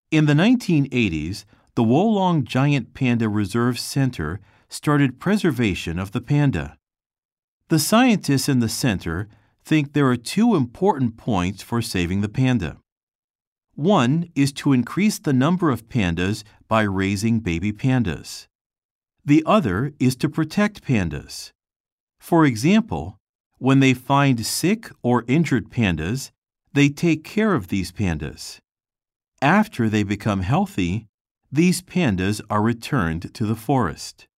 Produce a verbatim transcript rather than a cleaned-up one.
In the nineteen eighties, the Wolong Giant Panda Reserve Center started preservation of the panda. The scientists in the center think there are two important points for saving the panda. One is to increase the number of pandas by raising baby pandas. The other is to protect pandas. For example, when they find sick or injured pandas, they take care of these pandas. After they become healthy, these pandas are returned to the forest.